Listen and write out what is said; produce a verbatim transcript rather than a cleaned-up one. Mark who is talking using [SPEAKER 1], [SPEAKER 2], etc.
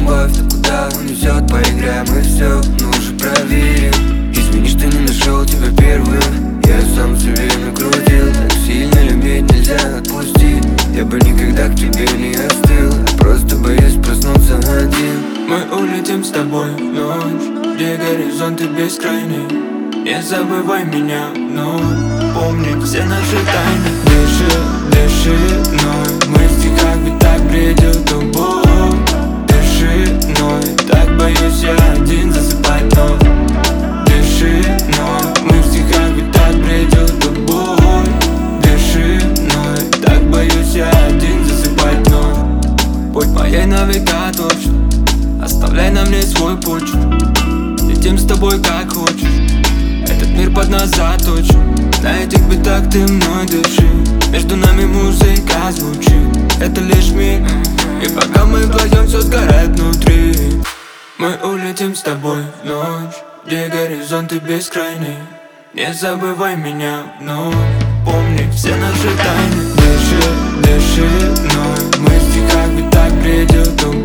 [SPEAKER 1] любовь, то куда унесет? Поиграем и все, но уже проверим. Извини, что не нашел тебя первым. Я сам себе накрутил. Так сильно любить нельзя отпустить. Я бы никогда к тебе не остыл. Просто боюсь проснуться один.
[SPEAKER 2] Мы улетим с тобой в ночь, где горизонты бескрайние. Не забывай меня, но помни все наши тайны. Дыши, дыши мной, мы в стихах ведь так бредил тобой. Дыши мной, так боюсь я один засыпать вновь. Дыши мной, мы в стихах ведь так бредил тобой. Дыши мной, так боюсь я один засыпать вновь. Путь моей на века точно, оставляй на мне свой почерк. Летим с тобой как хочешь, этот мир под нас заточен. На этих битах ты мной дыши. Между нами музыка звучит. Это лишь миг, и пока мы вдвоем все сгорает внутри. Мы улетим с тобой в ночь, где горизонты бескрайние. Не забывай меня, но помни все наши тайны. Дыши, дыши мной, мы в стихах ведь так бредил тобой.